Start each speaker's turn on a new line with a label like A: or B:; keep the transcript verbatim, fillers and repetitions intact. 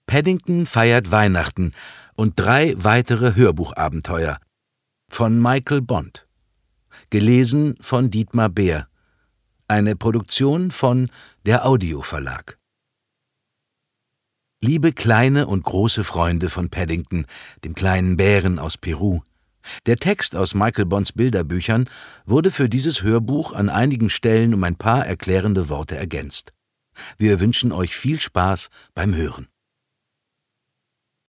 A: Paddington feiert Weihnachten und drei weitere Hörbuchabenteuer von Michael Bond. Gelesen von Dietmar Beer. Eine Produktion von der Audio Verlag. Liebe kleine und große Freunde von Paddington, dem kleinen Bären aus Peru. Der Text aus Michael Bonds Bilderbüchern wurde für dieses Hörbuch an einigen Stellen um ein paar erklärende Worte ergänzt. Wir wünschen euch viel Spaß beim Hören.